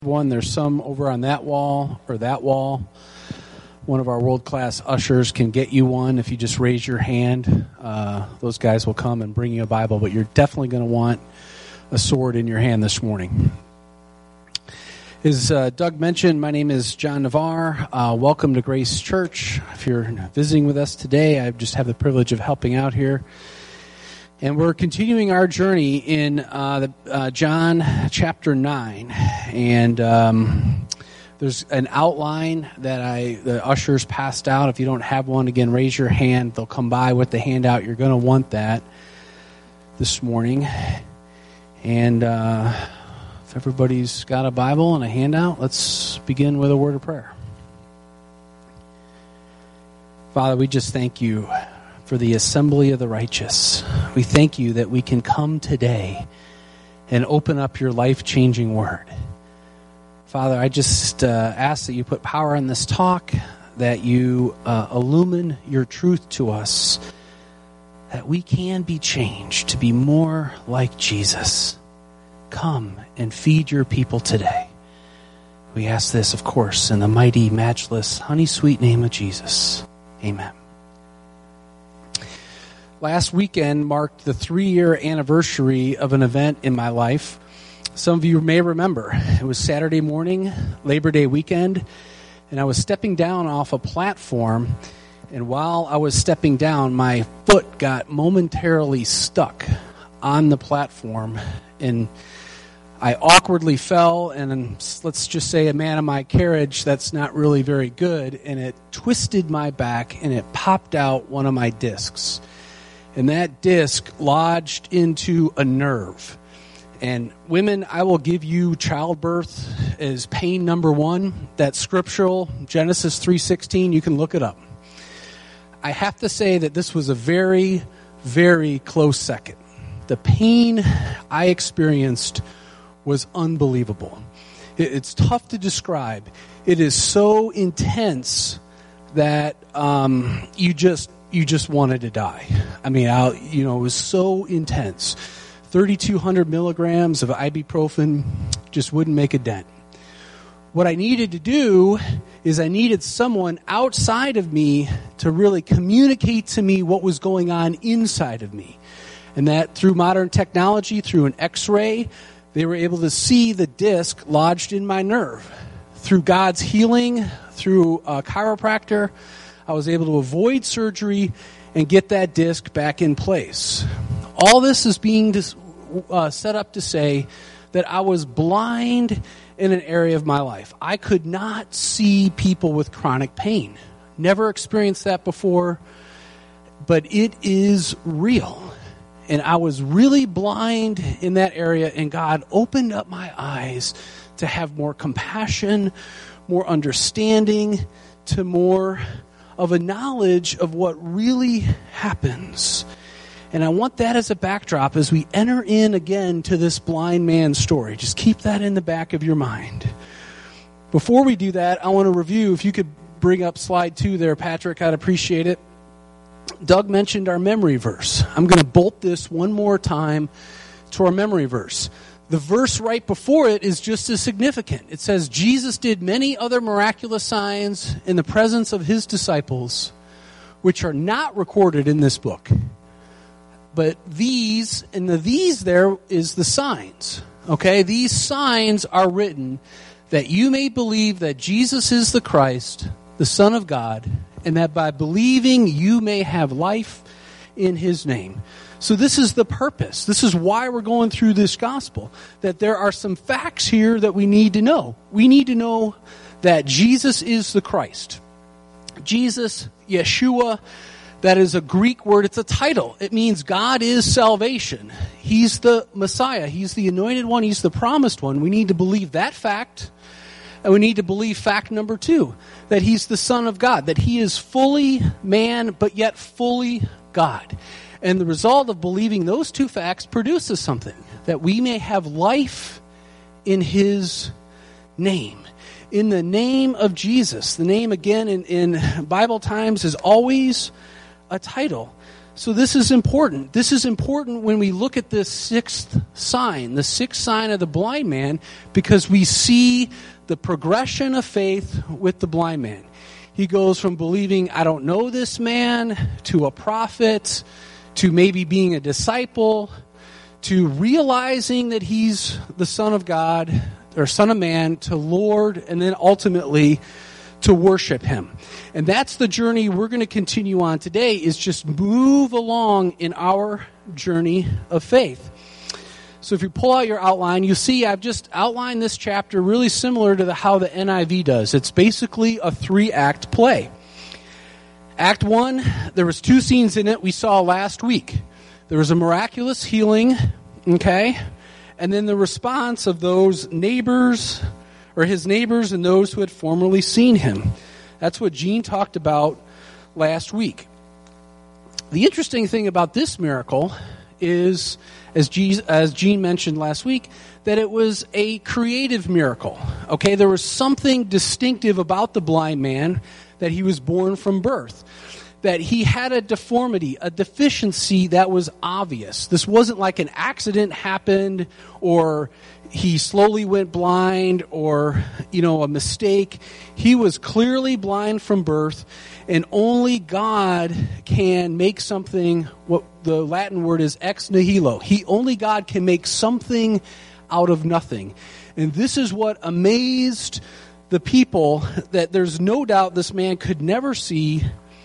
One, there's some over on that wall or that wall. One of our world-class ushers can get you one if you just raise your hand. Those guys will come and bring you a Bible, but you're definitely going to want a sword in your hand this morning. As Doug mentioned, my name is John Navarre. Welcome to Grace Church. If you're visiting with us today, I just have the privilege of helping out here. And we're continuing our journey in John chapter 9. And there's an outline that the ushers passed out. If you don't have one, again, raise your hand. They'll come by with the handout. You're going to want that this morning. And if everybody's got a Bible and a handout, let's begin with a word of prayer. Father, we just thank you for the assembly of the righteous. We thank you that we can come today and open up your life-changing word. Father, I just ask that you put power in this talk, that you illumine your truth to us, that we can be changed to be more like Jesus. Come and feed your people today. We ask this, of course, in the mighty, matchless, honey-sweet name of Jesus. Amen. Last weekend marked the 3-year anniversary of an event in my life. Some of you may remember. It was Saturday morning, Labor Day weekend, and I was stepping down off a platform, and while I was stepping down, my foot got momentarily stuck on the platform, and I awkwardly fell, and let's just say a man in my carriage that's not really very good, and it twisted my back, and it popped out one of my discs. And that disc lodged into a nerve. And women, I will give you childbirth as pain number 1. That's scriptural, Genesis 3:16. You can look it up. I have to say that this was a very, very close second. The pain I experienced was unbelievable. It's tough to describe. It is so intense that you just wanted to die. I mean, it was so intense. 3,200 milligrams of ibuprofen just wouldn't make a dent. What I needed to do is I needed someone outside of me to really communicate to me what was going on inside of me. And that through modern technology, through an X-ray, they were able to see the disc lodged in my nerve. Through God's healing, through a chiropractor, I was able to avoid surgery and get that disc back in place. All this is being set up to say that I was blind in an area of my life. I could not see people with chronic pain. Never experienced that before, but it is real. And I was really blind in that area, and God opened up my eyes to have more compassion, more understanding, to more of a knowledge of what really happens. And I want that as a backdrop as we enter in again to this blind man's story. Just keep that in the back of your mind. Before we do that, I want to review. If you could bring up slide 2 there, Patrick, I'd appreciate it. Doug mentioned our memory verse. I'm going to bolt this one more time to our memory verse. The verse right before it is just as significant. It says, Jesus did many other miraculous signs in the presence of his disciples, which are not recorded in this book. But these, and the these there is the signs. Okay, these signs are written that you may believe that Jesus is the Christ, the Son of God, and that by believing you may have life in his name. So this is the purpose. This is why we're going through this gospel. That there are some facts here that we need to know. We need to know that Jesus is the Christ. Jesus, Yeshua, that is a Greek word. It's a title. It means God is salvation. He's the Messiah. He's the anointed one. He's the promised one. We need to believe that fact. And we need to believe fact number 2, that he's the Son of God, that he is fully man, but yet fully God. And the result of believing those 2 facts produces something, that we may have life in his name. In the name of Jesus. The name, again, in Bible times is always a title. So this is important. This is important when we look at this sixth sign, the sixth sign of the blind man, because we see the progression of faith with the blind man. He goes from believing, I don't know this man, to a prophet, to maybe being a disciple, to realizing that he's the Son of God, or Son of Man, to Lord, and then ultimately to worship him. And that's the journey we're going to continue on today, is just move along in our journey of faith. So if you pull out your outline, you see I've just outlined this chapter really similar to how the NIV does. It's basically a 3-act play. Act 1, there was 2 scenes in it we saw last week. There was a miraculous healing, okay? And then the response of those neighbors, or his neighbors and those who had formerly seen him. That's what Gene talked about last week. The interesting thing about this miracle is, as Gene mentioned last week, that it was a creative miracle. Okay, there was something distinctive about the blind man, that he was born from birth, that he had a deformity, a deficiency that was obvious. This wasn't like an accident happened, or he slowly went blind, or, a mistake. He was clearly blind from birth, and only God can make something, what the Latin word is ex nihilo. Only God can make something out of nothing. And this is what amazed the people, that there's no doubt this man could never see,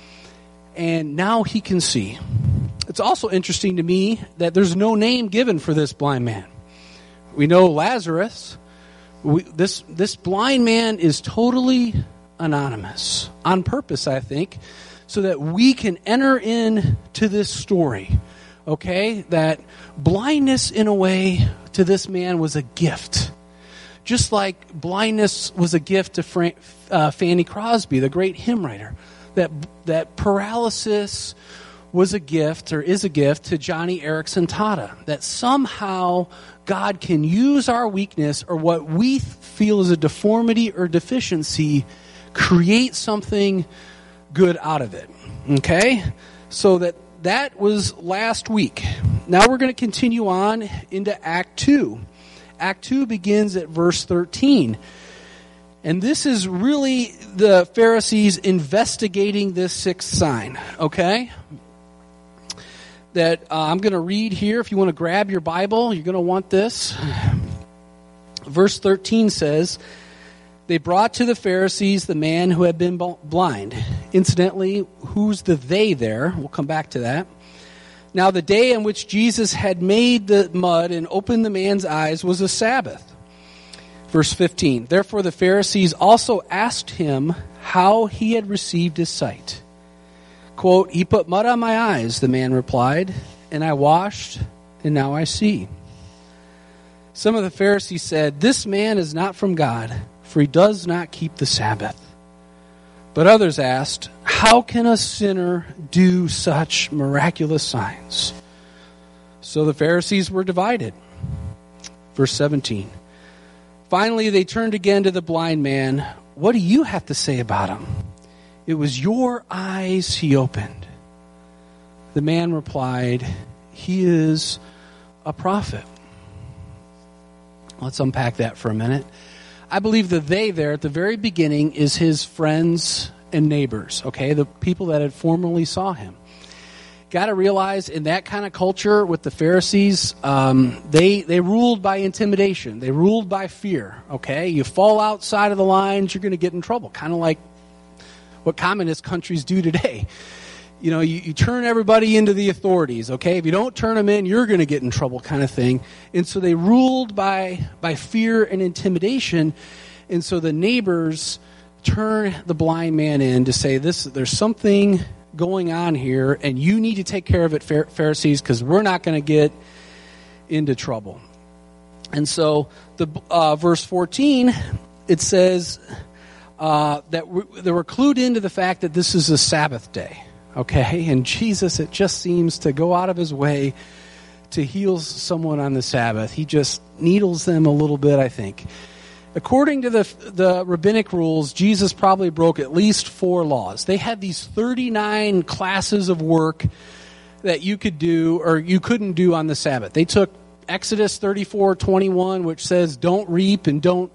and now he can see. It's also interesting to me that there's no name given for this blind man. We know Lazarus. This blind man is totally anonymous, on purpose, I think, so that we can enter into this story, okay? That blindness, in a way, to this man was a gift. Just like blindness was a gift to Fanny Crosby, the great hymn writer. That paralysis was a gift, or is a gift, to Johnny Erickson Tada. That somehow God can use our weakness, or what we feel is a deformity or deficiency, create something good out of it. Okay? So that was last week. Now we're going to continue on into Act 2. Act 2 begins at verse 13. And this is really the Pharisees investigating this sixth sign, okay? That I'm going to read here. If you want to grab your Bible, you're going to want this. Verse 13 says, they brought to the Pharisees the man who had been blind. Incidentally, who's the they there? We'll come back to that. Now the day on which Jesus had made the mud and opened the man's eyes was a Sabbath. Verse 15, therefore the Pharisees also asked him how he had received his sight. Quote, he put mud on my eyes, the man replied, and I washed, and now I see. Some of the Pharisees said, this man is not from God, for he does not keep the Sabbath. But others asked, how can a sinner do such miraculous signs? So the Pharisees were divided. Verse 17. Finally, they turned again to the blind man. What do you have to say about him? It was your eyes he opened. The man replied, he is a prophet. Let's unpack that for a minute. I believe the they there at the very beginning is his friends and neighbors, okay? The people that had formerly saw him. Got to realize in that kind of culture with the Pharisees, they ruled by intimidation. They ruled by fear, okay? You fall outside of the lines, you're going to get in trouble. Kind of like what communist countries do today. You turn everybody into the authorities, okay? If you don't turn them in, you're going to get in trouble, kind of thing. And so they ruled by fear and intimidation. And so the neighbors turn the blind man in to say, there's something going on here, and you need to take care of it, Pharisees, because we're not going to get into trouble. And so the verse 14, it says that they were clued into the fact that this is a Sabbath day. Okay, and Jesus, it just seems to go out of his way to heal someone on the Sabbath. He just needles them a little bit, I think. According to the rabbinic rules, Jesus probably broke at least 4 laws. They had these 39 classes of work that you could do or you couldn't do on the Sabbath. They took Exodus 34:21, which says don't reap and don't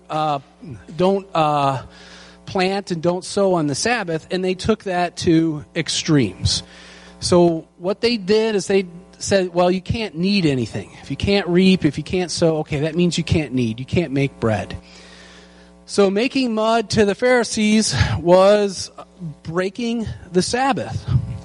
plant and don't sow on the Sabbath, and they took that to extremes. So what they did is they said, well, you can't knead anything. If you can't reap, if you can't sow, okay, that means you can't knead. You can't make bread. So making mud to the Pharisees was breaking the Sabbath.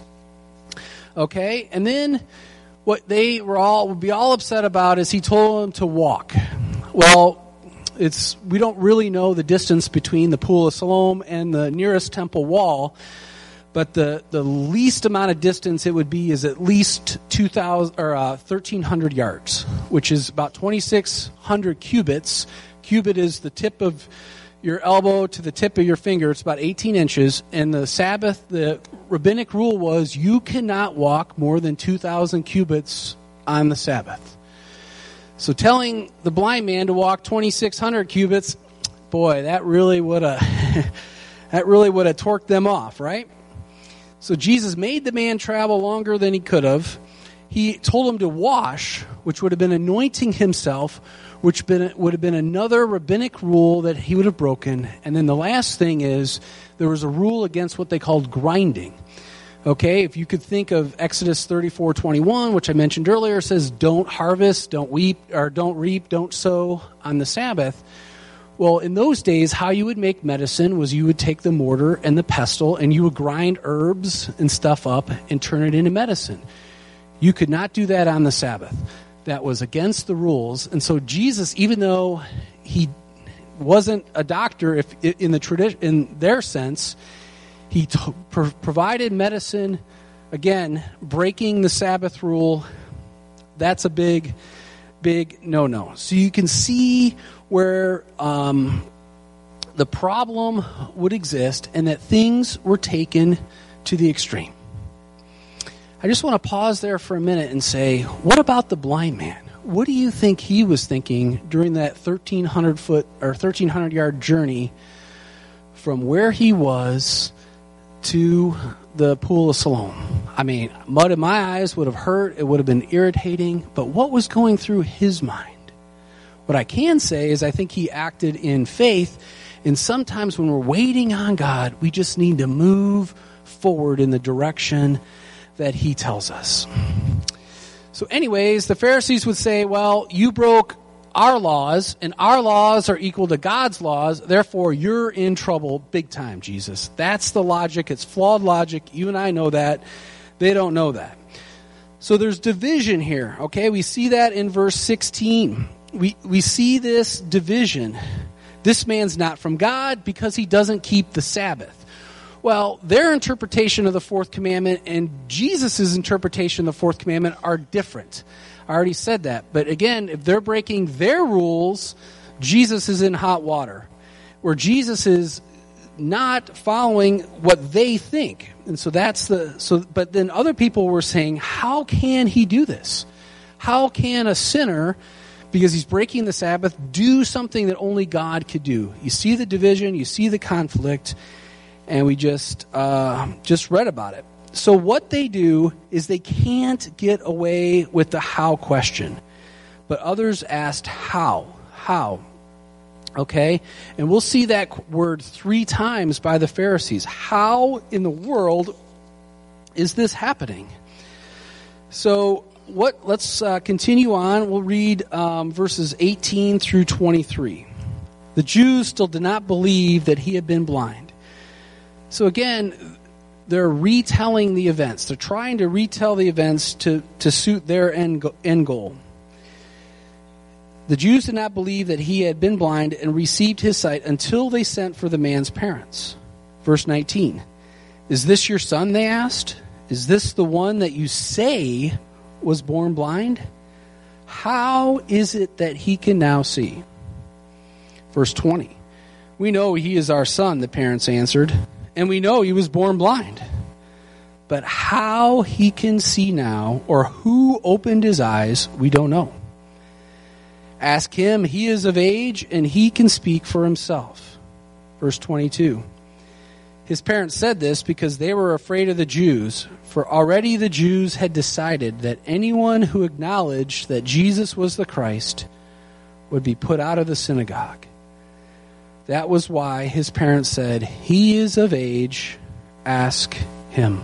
Okay, and then what they would be all upset about is he told them to walk. Well, we don't really know the distance between the Pool of Siloam and the nearest temple wall, but the least amount of distance it would be is at least 1,300 yards, which is about 2,600 cubits. Cubit is the tip of your elbow to the tip of your finger. It's about 18 inches. And the Sabbath, the rabbinic rule was you cannot walk more than 2,000 cubits on the Sabbath. So telling the blind man to walk 2,600 cubits, boy, that really would have torqued them off, right? So Jesus made the man travel longer than he could have. He told him to wash, which would have been anointing himself, which would have been another rabbinic rule that he would have broken. And then the last thing is there was a rule against what they called grinding. Okay, if you could think of Exodus 34:21, which I mentioned earlier, says don't harvest, don't reap, don't sow on the Sabbath. Well, in those days, how you would make medicine was you would take the mortar and the pestle and you would grind herbs and stuff up and turn it into medicine. You could not do that on the Sabbath. That was against the rules. And so Jesus, even though he wasn't a doctor in their sense, he provided medicine, again, breaking the Sabbath rule. That's a big, big no-no. So you can see where the problem would exist and that things were taken to the extreme. I just want to pause there for a minute and say, what about the blind man? What do you think he was thinking during that 1,300-yard journey from where he was to the Pool of Siloam? I mean, mud in my eyes would have hurt. It would have been irritating. But what was going through his mind? What I can say is I think he acted in faith. And sometimes when we're waiting on God, we just need to move forward in the direction that he tells us. So anyways, the Pharisees would say, well, you broke our laws, and our laws are equal to God's laws, therefore you're in trouble big time, Jesus. That's the logic. It's flawed logic. You and I know that. They don't know that. So there's division here, okay? We see that in verse 16. We see this division. This man's not from God because he doesn't keep the Sabbath. Well, their interpretation of the fourth commandment and Jesus' interpretation of the fourth commandment are different. I already said that. But again, if they're breaking their rules, Jesus is in hot water. Where Jesus is not following what they think. And so but then other people were saying, how can he do this? How can a sinner, because he's breaking the Sabbath, do something that only God could do? You see the division, you see the conflict. And we just read about it. So what they do is they can't get away with the how question. But others asked how. How? Okay? And we'll see that word 3 times by the Pharisees. How in the world is this happening? So let's continue on. We'll read verses 18 through 23. The Jews still did not believe that he had been blind. So again, they're retelling the events. They're trying to retell the events to suit their end goal. The Jews did not believe that he had been blind and received his sight until they sent for the man's parents. Verse 19. Is this your son, they asked? Is this the one that you say was born blind? How is it that he can now see? Verse 20. We know he is our son, the parents answered. And we know he was born blind. But how he can see now, or who opened his eyes, we don't know. Ask him, he is of age, and he can speak for himself. Verse 22. His parents said this because they were afraid of the Jews, for already the Jews had decided that anyone who acknowledged that Jesus was the Christ would be put out of the synagogue. That was why his parents said, "He is of age, ask him."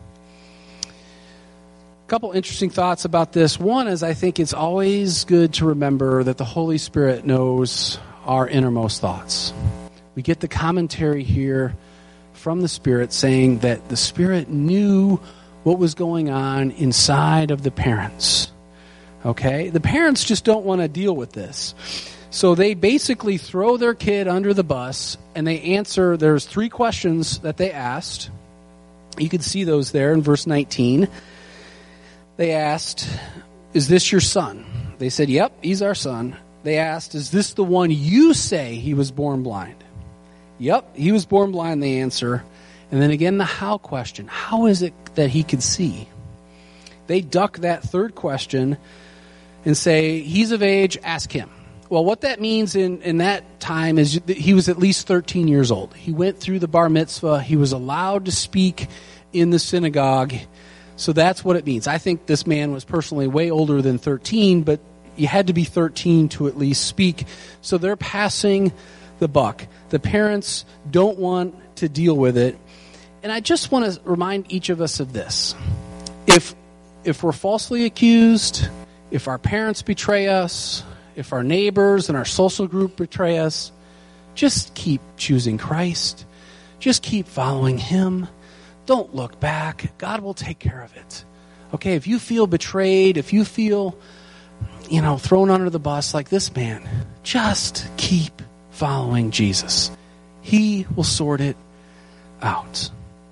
A couple interesting thoughts about this. One is I think it's always good to remember that the Holy Spirit knows our innermost thoughts. We get the commentary here from the Spirit saying that the Spirit knew what was going on inside of the parents. Okay? The parents just don't want to deal with this. So they basically throw their kid under the bus and they answer, there's 3 questions that they asked. You can see those there in verse 19. They asked, "Is this your son?" They said, "Yep, he's our son." They asked, "Is this the one you say he was born blind?" "Yep, he was born blind," they answer. And then again, the how question. How is it that he could see? They duck that 3rd question and say, "He's of age, ask him." Well, what that means in that time is that he was at least 13 years old. He went through the bar mitzvah. He was allowed to speak in the synagogue. So that's what it means. I think this man was personally way older than 13, but you had to be 13 to at least speak. So they're passing the buck. The parents don't want to deal with it. And I just want to remind each of us of this. If we're falsely accused, if our parents betray us, if our neighbors and our social group betray us, just keep choosing Christ. Just keep following him. Don't look back. God will take care of it. Okay, if you feel betrayed, if you feel, thrown under the bus like this man, just keep following Jesus. He will sort it out.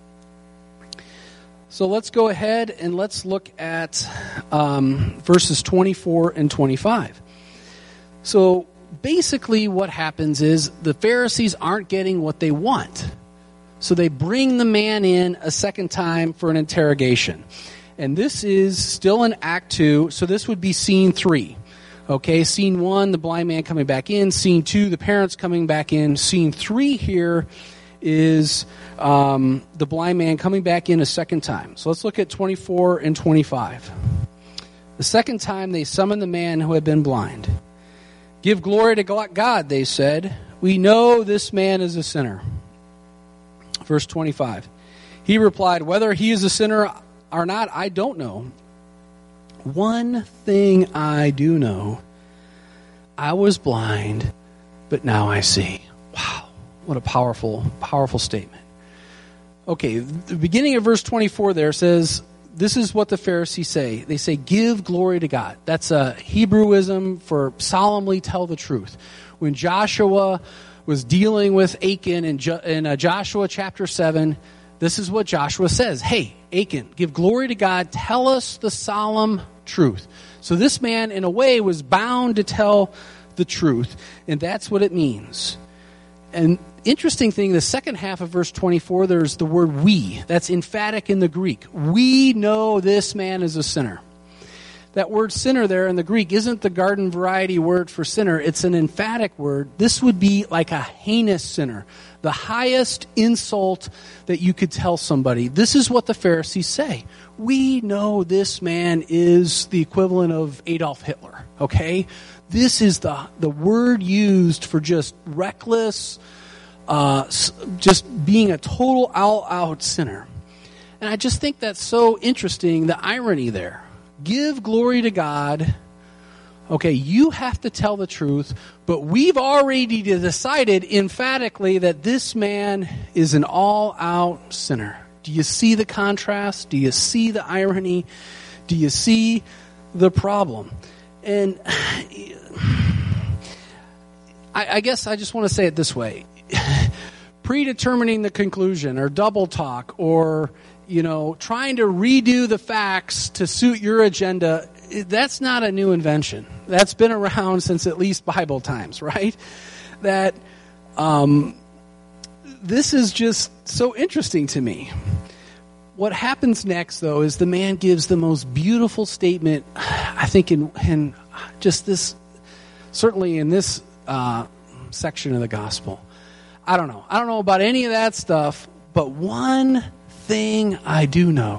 So let's go ahead and let's look at verses 24 and 25. So basically what happens is the Pharisees aren't getting what they want. So they bring the man in a second time for an interrogation. And this is still in Act 2, so this would be scene 3. Okay, scene 1, the blind man coming back in. Scene 2, the parents coming back in. Scene 3 here is the blind man coming back in a second time. So let's look at 24 and 25. The second time they summoned the man who had been blind. "Give glory to God," they said. "We know this man is a sinner." Verse 25. He replied, "Whether he is a sinner or not, I don't know. One thing I do know. I was blind, but now I see." Wow, what a powerful, powerful statement. Okay, the beginning of verse 24 there says, this is what the Pharisees say. They say, "Give glory to God." That's a Hebrewism for solemnly tell the truth. When Joshua was dealing with Achan in Joshua chapter 7, this is what Joshua says. "Hey, Achan, give glory to God. Tell us the solemn truth." So this man, in a way, was bound to tell the truth, and that's what it means. And interesting thing, the second half of verse 24, there's the word "we." That's emphatic in the Greek. "We know this man is a sinner." That word sinner there in the Greek isn't the garden variety word for sinner. It's an emphatic word. This would be like a heinous sinner, the highest insult that you could tell somebody. This is what the Pharisees say. We know this man is the equivalent of Adolf Hitler, okay? This is the word used for just reckless, just being a total out sinner. And I just think that's so interesting, the irony there. Give glory to God. Okay, you have to tell the truth, but we've already decided emphatically that this man is an all-out sinner. Do you see the contrast? Do you see the irony? Do you see the problem? And I guess I just want to say it this way. Predetermining the conclusion or double talk or trying to redo the facts to suit your agenda, that's not a new invention. That's been around since at least Bible times, right? That this is just so interesting to me. What happens next, though, is the man gives the most beautiful statement, I think, in just this, certainly in this section of the gospel. I don't know about any of that stuff, But one thing I do know,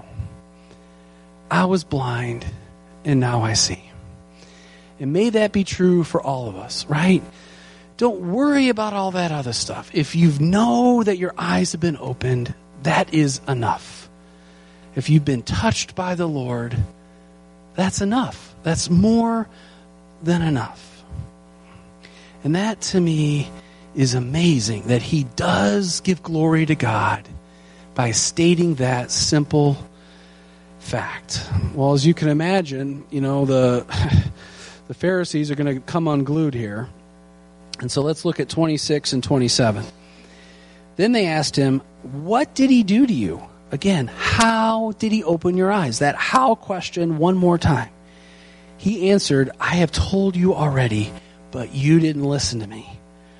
I was blind and now I see. And may that be true for all of us, right? Don't worry about all that other stuff. If you know that your eyes have been opened, that is enough. If you've been touched by the Lord, that's enough. That's more than enough. And that to me is amazing, that he does give glory to God by stating that simple fact. Well, as you can imagine, the Pharisees are going to come unglued here. And so let's look at 26 and 27. Then they asked him, what did he do to you? Again, how did he open your eyes? That how question one more time. He answered, I have told you already, but you didn't listen to me.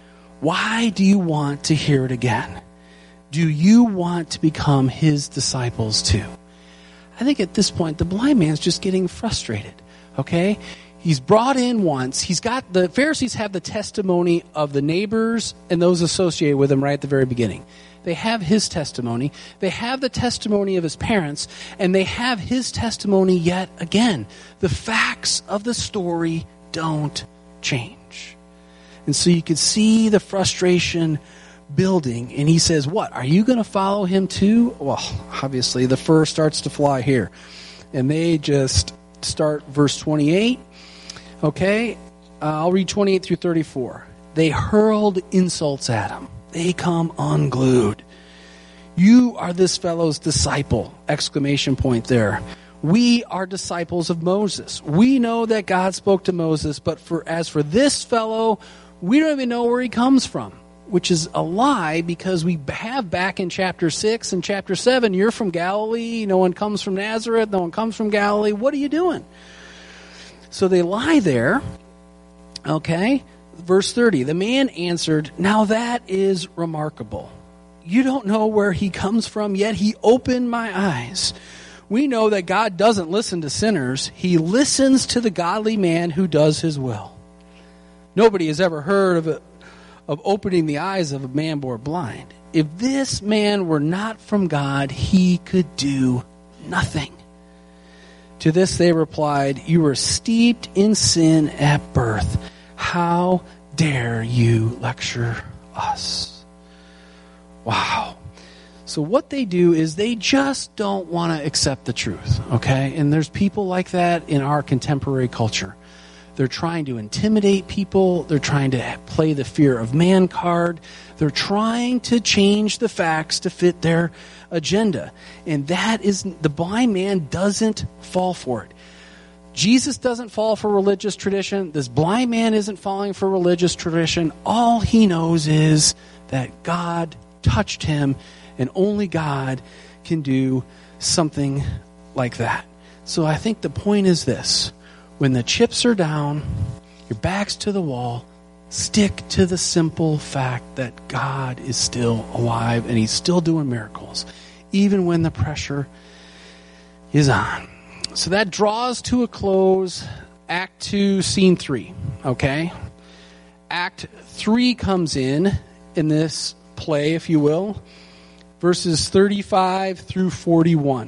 Why do you want to hear it again? Do you want to become his disciples too? I think at this point, the blind man's just getting frustrated, okay? He's brought in once. The Pharisees have the testimony of the neighbors and those associated with him right at the very beginning. They have his testimony. They have the testimony of his parents, and they have his testimony yet again. The facts of the story don't change. And so you could see the frustration building, and he says, what, are you going to follow him too? Well, obviously the fur starts to fly here. And they just start verse 28. Okay, I'll read 28 through 34. They hurled insults at him. They come unglued. You are this fellow's disciple! Exclamation point there. We are disciples of Moses. We know that God spoke to Moses, but as for this fellow, we don't even know where he comes from, which is a lie, because we have back in chapter 6 and chapter 7, you're from Galilee, no one comes from Nazareth, no one comes from Galilee. What are you doing? So they lie there. Okay, verse 30. The man answered, now that is remarkable. You don't know where he comes from, yet he opened my eyes. We know that God doesn't listen to sinners. He listens to the godly man who does his will. Nobody has ever heard of opening the eyes of a man born blind. If this man were not from God, he could do nothing. To this they replied, you were steeped in sin at birth. How dare you lecture us? Wow. So what they do is they just don't want to accept the truth, okay? And there's people like that in our contemporary culture. They're trying to intimidate people. They're trying to play the fear of man card. They're trying to change the facts to fit their agenda. And the blind man doesn't fall for it. Jesus doesn't fall for religious tradition. This blind man isn't falling for religious tradition. All he knows is that God touched him, and only God can do something like that. So I think the point is this. When the chips are down, your back's to the wall, stick to the simple fact that God is still alive and he's still doing miracles, even when the pressure is on. So that draws to a close Act 2, Scene 3, okay? Act 3 comes in this play, if you will, verses 35 through 41.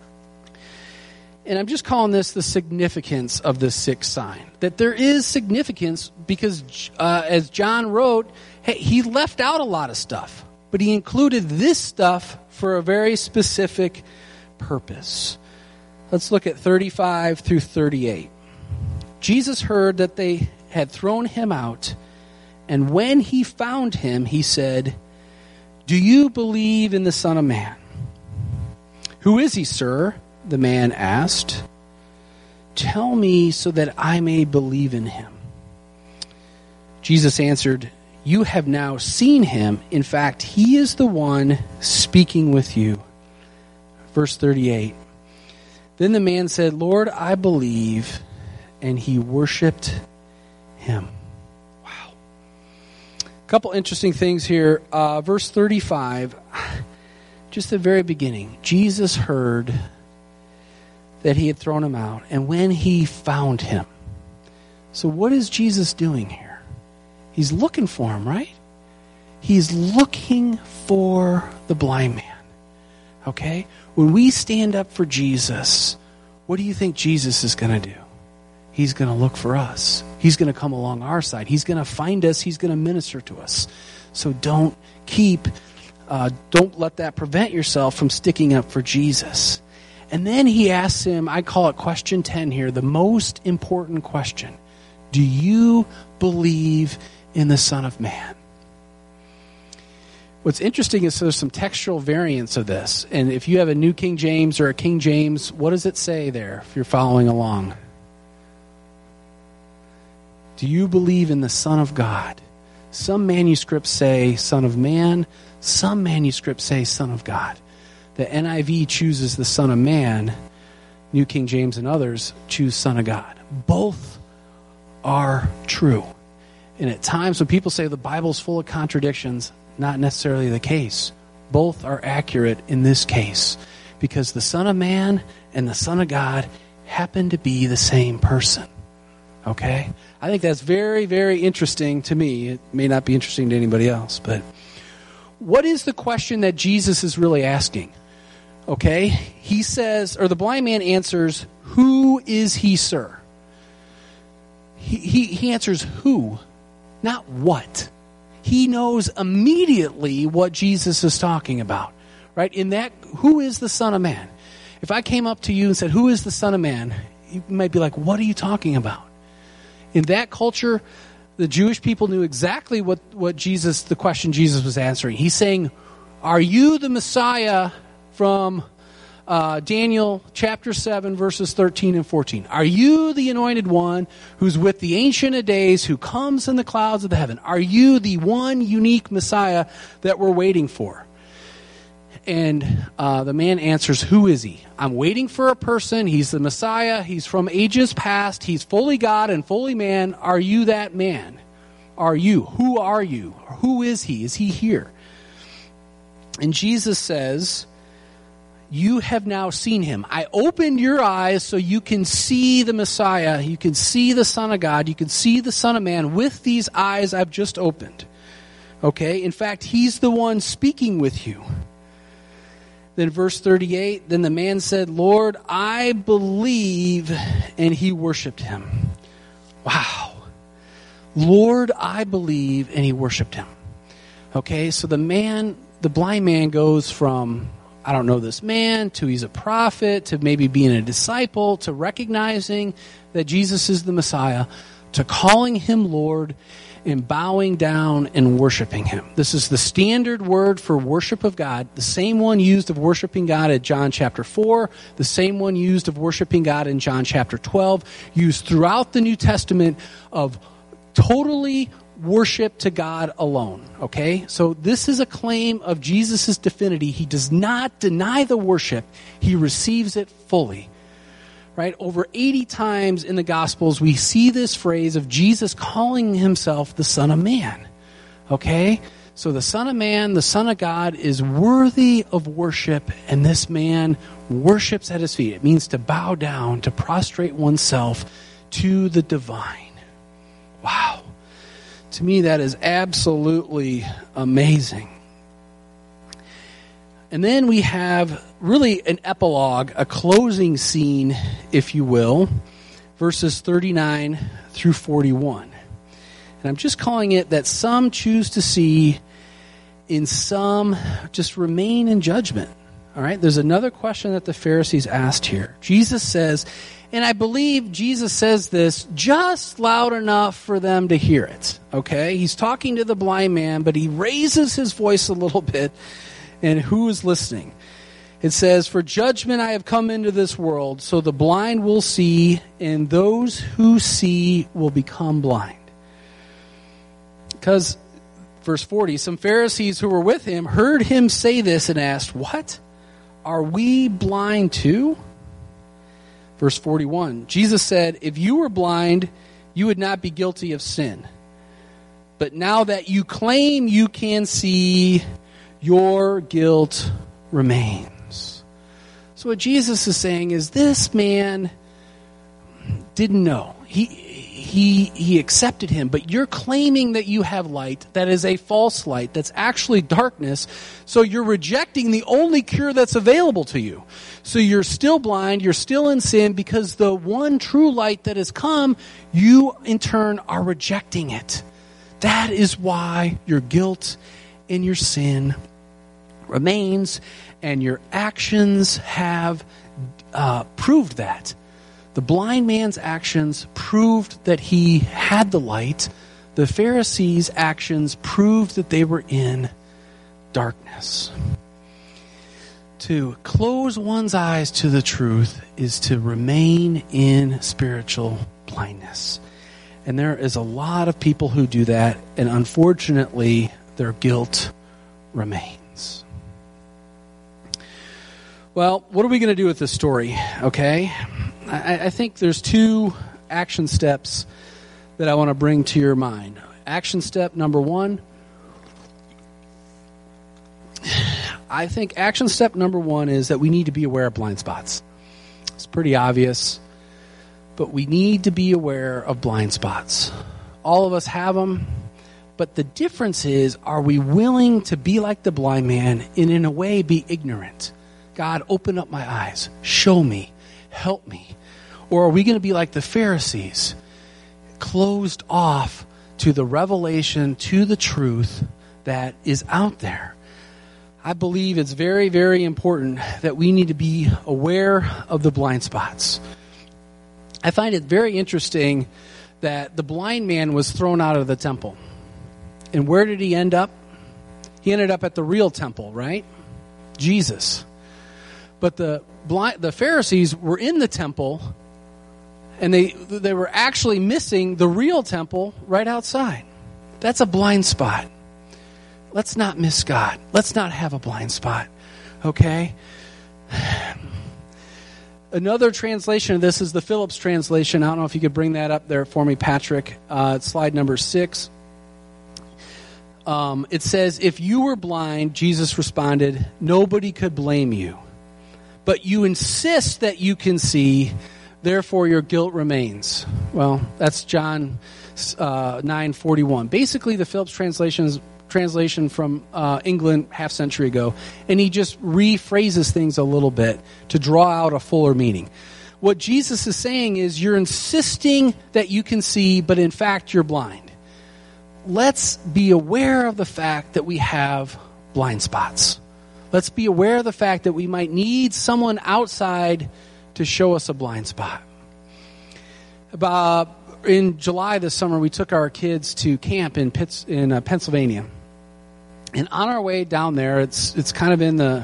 And I'm just calling this the significance of the sixth sign. That there is significance because, as John wrote, hey, he left out a lot of stuff. But he included this stuff for a very specific purpose. Let's look at 35 through 38. Jesus heard that they had thrown him out, and when he found him, he said, do you believe in the Son of Man? Who is he, sir? The man asked. Tell me so that I may believe in him. Jesus answered, you have now seen him. In fact, he is the one speaking with you. Verse 38. Then the man said, Lord, I believe. And he worshiped him. Wow. A couple interesting things here. Verse 35, just the very beginning. Jesus heard that he had thrown him out, and when he found him. So what is Jesus doing here? He's looking for him, right? He's looking for the blind man. Okay? When we stand up for Jesus, what do you think Jesus is going to do? He's going to look for us. He's going to come along our side. He's going to find us. He's going to minister to us. So don't let that prevent yourself from sticking up for Jesus. And then he asks him, I call it question 10 here, the most important question. Do you believe in the Son of Man? What's interesting is there's some textual variants of this. And if you have a New King James or a King James, what does it say there if you're following along? Do you believe in the Son of God? Some manuscripts say Son of Man. Some manuscripts say Son of God. The NIV chooses the Son of Man. New King James and others choose Son of God. Both are true. And at times when people say the Bible's full of contradictions, not necessarily the case. Both are accurate in this case because the Son of Man and the Son of God happen to be the same person. Okay? I think that's very, very interesting to me. It may not be interesting to anybody else, but what is the question that Jesus is really asking? Okay? He says, or the blind man answers, "Who is he, sir?" He answers who, not what. He knows immediately what Jesus is talking about, right? In that, who is the Son of Man? If I came up to you and said, who is the Son of Man? You might be like, what are you talking about? In that culture, the Jewish people knew exactly what the question Jesus was answering. He's saying, are you the Messiah from Daniel chapter 7, verses 13 and 14. Are you the anointed one who's with the Ancient of Days, who comes in the clouds of the heaven? Are you the one unique Messiah that we're waiting for? And the man answers, who is he? I'm waiting for a person. He's the Messiah. He's from ages past. He's fully God and fully man. Are you that man? Are you? Who are you? Who is he? Is he here? And Jesus says, you have now seen him. I opened your eyes so you can see the Messiah. You can see the Son of God. You can see the Son of Man with these eyes I've just opened. Okay? In fact, he's the one speaking with you. Then verse 38, then the man said, Lord, I believe, and he worshiped him. Wow. Lord, I believe, and he worshiped him. Okay, so the blind man goes from, I don't know this man, to he's a prophet, to maybe being a disciple, to recognizing that Jesus is the Messiah, to calling him Lord, and bowing down and worshiping him. This is the standard word for worship of God, the same one used of worshiping God at John chapter 4, the same one used of worshiping God in John chapter 12, used throughout the New Testament of totally worship to God alone. Okay? So this is a claim of Jesus' divinity. He does not deny the worship. He receives it fully. Right? Over 80 times in the Gospels, we see this phrase of Jesus calling himself the Son of Man. Okay? So the Son of Man, the Son of God, is worthy of worship, and this man worships at his feet. It means to bow down, to prostrate oneself to the divine. Wow. To me, that is absolutely amazing. And then we have really an epilogue, a closing scene, if you will, verses 39 through 41. And I'm just calling it that some choose to see, in some just remain in judgment. All right, there's another question that the Pharisees asked here. Jesus says, and I believe Jesus says this just loud enough for them to hear it. Okay, he's talking to the blind man, but he raises his voice a little bit. And who is listening? It says, for judgment I have come into this world, so the blind will see, and those who see will become blind. Because, verse 40, some Pharisees who were with him heard him say this and asked, what? Are we blind too? Verse 41, Jesus said, if you were blind, you would not be guilty of sin. But now that you claim you can see, your guilt remains. So what Jesus is saying is this man didn't know. He accepted him, but you're claiming that you have light that is a false light, that's actually darkness, so you're rejecting the only cure that's available to you. So you're still blind, you're still in sin, because the one true light that has come, you in turn are rejecting it. That is why your guilt and your sin remains, and your actions have proved that. The blind man's actions proved that he had the light. The Pharisees' actions proved that they were in darkness. To close one's eyes to the truth is to remain in spiritual blindness. And there is a lot of people who do that, and unfortunately, their guilt remains. Well, what are we going to do with this story? Okay? I think there's two action steps that I want to bring to your mind. Action step number one. I think action step number one is that we need to be aware of blind spots. It's pretty obvious, but we need to be aware of blind spots. All of us have them, but the difference is, are we willing to be like the blind man and in a way be ignorant? God, open up my eyes. Show me. Help me. Or are we going to be like the Pharisees, closed off to the revelation, to the truth that is out there? I believe it's very, very important that we need to be aware of the blind spots. I find it very interesting that the blind man was thrown out of the temple. And where did he end up? He ended up at the real temple, right? Jesus. But the Pharisees were in the temple, and they were actually missing the real temple right outside. That's a blind spot. Let's not miss God. Let's not have a blind spot. Okay? Another translation of this is the Phillips translation. I don't know if you could bring that up there for me, Patrick. It's slide number 6. It says, if you were blind, Jesus responded, nobody could blame you. But you insist that you can see, therefore your guilt remains. Well, that's John 9:41. Basically, the Phillips translation from England half century ago, and he just rephrases things a little bit to draw out a fuller meaning. What Jesus is saying is, you're insisting that you can see, but in fact you're blind. Let's be aware of the fact that we have blind spots. Let's be aware of the fact that we might need someone outside to show us a blind spot. In July this summer, we took our kids to camp in Pennsylvania. And on our way down there, it's kind of in the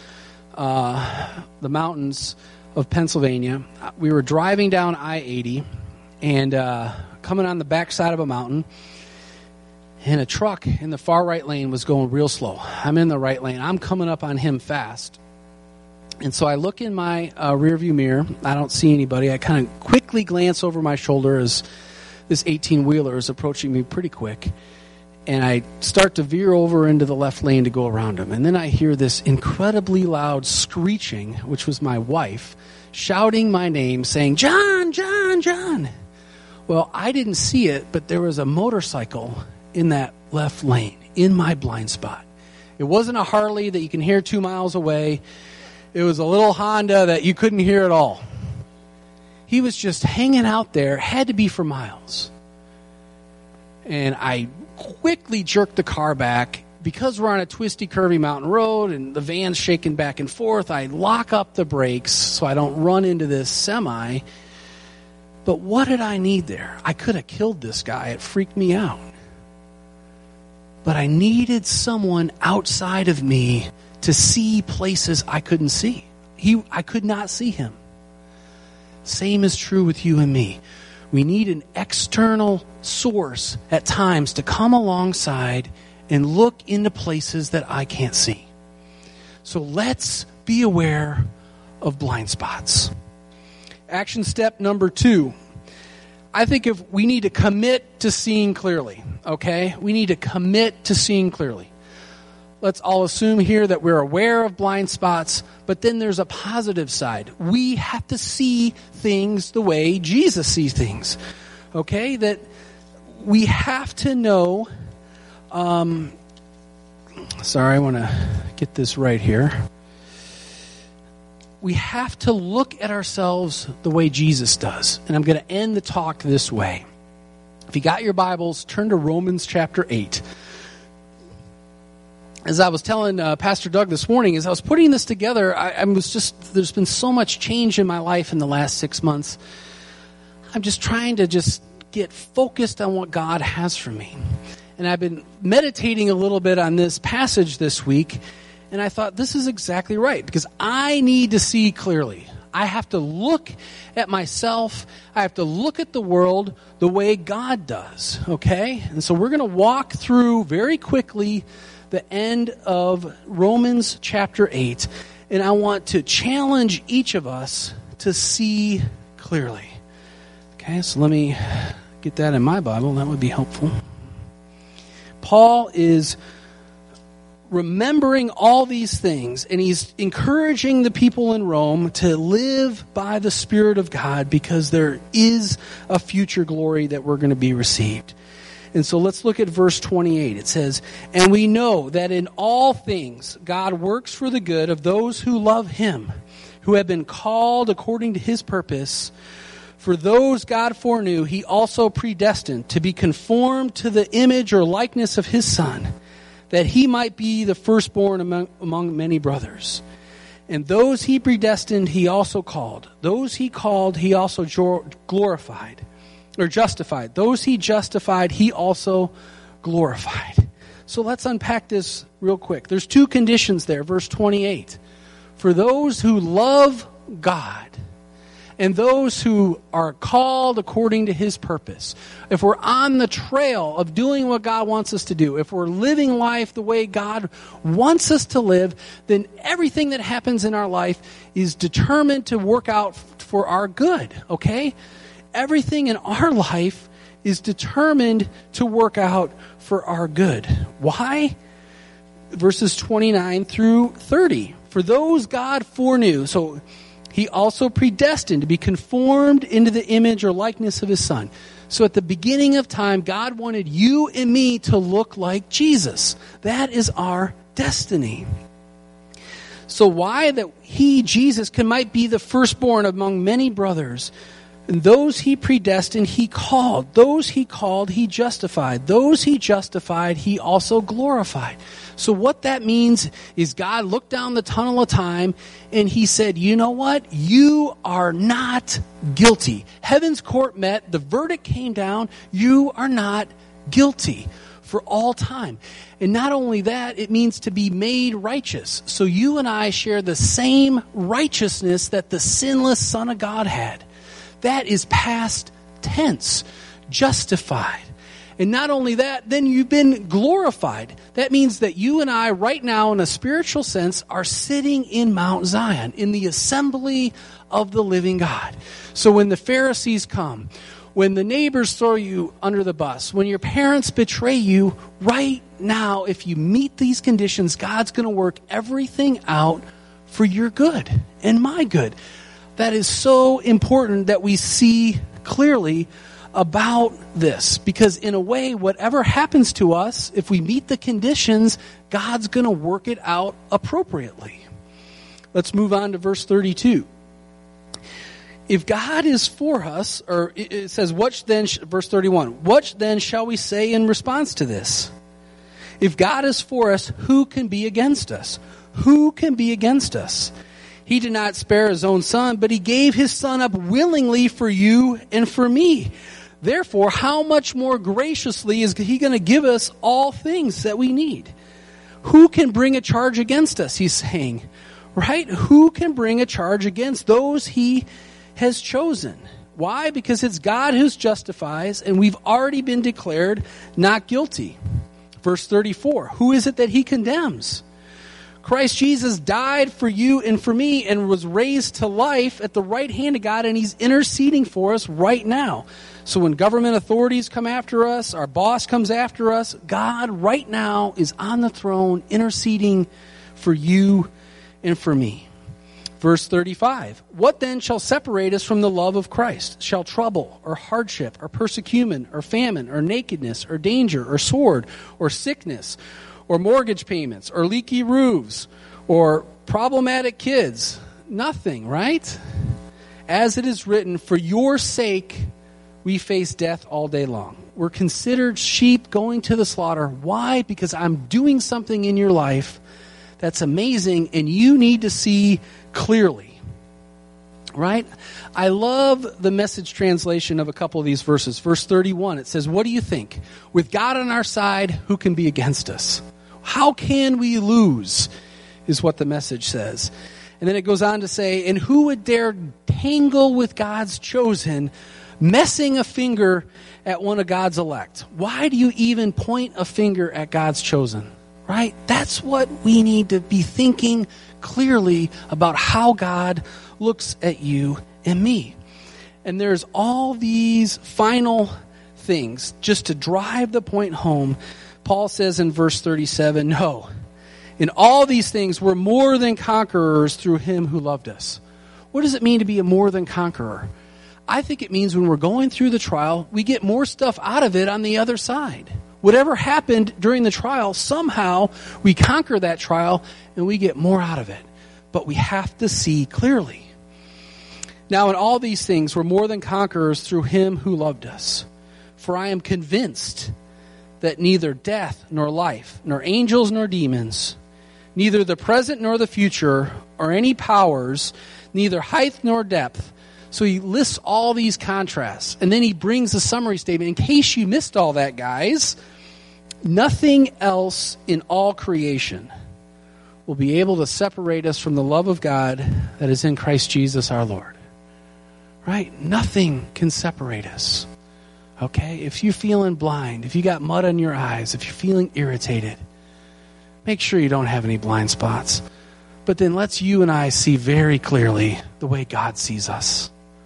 mountains of Pennsylvania. We were driving down I-80 and coming on the backside of a mountain. And a truck in the far right lane was going real slow. I'm in the right lane. I'm coming up on him fast. And so I look in my rearview mirror. I don't see anybody. I kind of quickly glance over my shoulder as this 18-wheeler is approaching me pretty quick. And I start to veer over into the left lane to go around him. And then I hear this incredibly loud screeching, which was my wife, shouting my name, saying, John, John, John. Well, I didn't see it, but there was a motorcycle in that left lane, in my blind spot. It wasn't a Harley that you can hear 2 miles away. It was a little Honda that you couldn't hear at all. He was just hanging out there, had to be for miles. And I quickly jerked the car back. Because we're on a twisty, curvy mountain road and the van's shaking back and forth, I lock up the brakes so I don't run into this semi. But what did I need there? I could have killed this guy. It freaked me out. But I needed someone outside of me to see places I couldn't see. I could not see him. Same is true with you and me. We need an external source at times to come alongside and look into places that I can't see. So let's be aware of blind spots. Action step number 2. I think if we need to commit to seeing clearly, okay? We need to commit to seeing clearly. let's all assume here that we're aware of blind spots, but then there's a positive side. We have to see things the way Jesus sees things. Okay? That we have to know, sorry, I want to get this right here. We have to look at ourselves the way Jesus does. And I'm going to end the talk this way. If you got your Bibles, turn to Romans chapter 8. As I was telling Pastor Doug this morning, as I was putting this together, there's been so much change in my life in the last 6 months. I'm just trying to just get focused on what God has for me. And I've been meditating a little bit on this passage this week, and I thought this is exactly right, because I need to see clearly. I have to look at myself. I have to look at the world the way God does, okay? And so we're going to walk through very quickly the end of Romans chapter 8, and I want to challenge each of us to see clearly. Okay, so let me get that in my Bible. That would be helpful. Paul is remembering all these things, and he's encouraging the people in Rome to live by the Spirit of God, because there is a future glory that we're going to be received. And so let's look at verse 28. It says, "And we know that in all things God works for the good of those who love him, who have been called according to his purpose. For those God foreknew, he also predestined to be conformed to the image or likeness of his Son, that he might be the firstborn among many brothers. And those he predestined, he also called. Those he called, he also glorified." Or justified. Those he justified, he also glorified. So let's unpack this real quick. There's two conditions there. Verse 28. For those who love God and those who are called according to his purpose. If we're on the trail of doing what God wants us to do, if we're living life the way God wants us to live, then everything that happens in our life is determined to work out for our good, okay? Everything in our life is determined to work out for our good. Why? Verses 29 through 30. For those God foreknew, so he also predestined to be conformed into the image or likeness of his Son. So at the beginning of time, God wanted you and me to look like Jesus. That is our destiny. So why that he, Jesus, might be the firstborn among many brothers. And those he predestined, he called. Those he called, he justified. Those he justified, he also glorified. So what that means is God looked down the tunnel of time and he said, you know what? You are not guilty. Heaven's court met. The verdict came down. You are not guilty for all time. And not only that, it means to be made righteous. So you and I share the same righteousness that the sinless Son of God had. That is past tense, justified. And not only that, then you've been glorified. That means that you and I right now, in a spiritual sense, are sitting in Mount Zion, in the assembly of the living God. So when the Pharisees come, when the neighbors throw you under the bus, when your parents betray you, right now, if you meet these conditions, God's going to work everything out for your good and my good. That is so important that we see clearly about this. Because in a way, whatever happens to us, if we meet the conditions, God's going to work it out appropriately. Let's move on to verse 32. If God is for us, or it says, what then, verse 31, what then shall we say in response to this? If God is for us, who can be against us? Who can be against us? He did not spare his own Son, but he gave his Son up willingly for you and for me. Therefore, how much more graciously is he going to give us all things that we need? Who can bring a charge against us, he's saying. Right? Who can bring a charge against those he has chosen? Why? Because it's God who justifies, and we've already been declared not guilty. Verse 34, who is it that he condemns? Christ Jesus died for you and for me and was raised to life at the right hand of God, and he's interceding for us right now. So when government authorities come after us, our boss comes after us, God right now is on the throne interceding for you and for me. Verse 35, what then shall separate us from the love of Christ? Shall trouble, or hardship, or persecution, or famine, or nakedness, or danger, or sword, or sickness, or mortgage payments, or leaky roofs, or problematic kids? Nothing, right? As it is written, for your sake we face death all day long. We're considered sheep going to the slaughter. Why? Because I'm doing something in your life that's amazing, and you need to see clearly. Right? I love the Message translation of a couple of these verses. Verse 31, it says, what do you think? With God on our side, who can be against us? How can we lose? Is what the Message says. And then it goes on to say, and who would dare tangle with God's chosen, messing a finger at one of God's elect? Why do you even point a finger at God's chosen? Right? That's what we need to be thinking clearly about how God looks at you and me. And there's all these final things just to drive the point home. Paul says in verse 37, no, in all these things we're more than conquerors through him who loved us. What does it mean to be a more than conqueror? I think it means when we're going through the trial, we get more stuff out of it on the other side. Whatever happened during the trial, somehow we conquer that trial and we get more out of it. But we have to see clearly. Now, in all these things, we're more than conquerors through him who loved us. For I am convinced that neither death nor life, nor angels nor demons, neither the present nor the future, or any powers, neither height nor depth. So he lists all these contrasts. And then he brings a summary statement. In case you missed all that, guys, nothing else in all creation will be able to separate us from the love of God that is in Christ Jesus our Lord. Right? Nothing can separate us. Okay? If you're feeling blind, if you got mud in your eyes, if you're feeling irritated, make sure you don't have any blind spots. But then let's you and I see very clearly the way God sees us.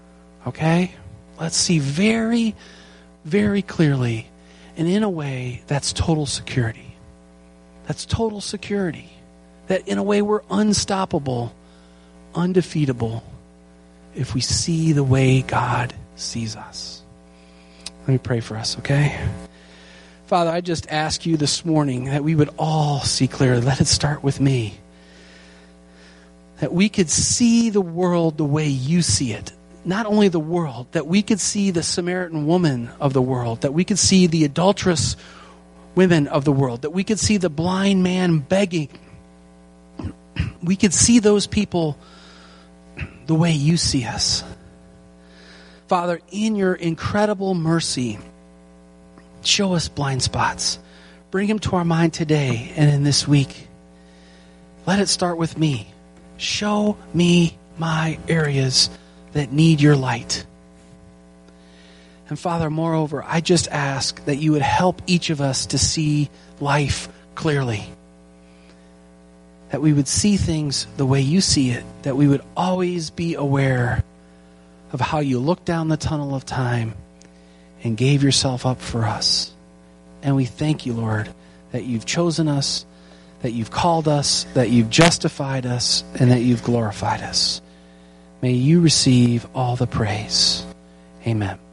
Okay? Let's see very, very clearly, and in a way that's total security. That's total security. That in a way we're unstoppable, undefeatable, if we see the way God sees us. Let me pray for us, okay? Father, I just ask you this morning that we would all see clearly. Let it start with me. That we could see the world the way you see it. Not only the world, that we could see the Samaritan woman of the world, that we could see the adulterous women of the world, that we could see the blind man begging. We could see those people the way you see us. Father, in your incredible mercy, show us blind spots. Bring them to our mind today and in this week. Let it start with me. Show me my areas that need your light. And Father, moreover, I just ask that you would help each of us to see life clearly. That we would see things the way you see it. That we would always be aware of how you looked down the tunnel of time and gave yourself up for us. And we thank you, Lord, that you've chosen us, that you've called us, that you've justified us, and that you've glorified us. May you receive all the praise. Amen.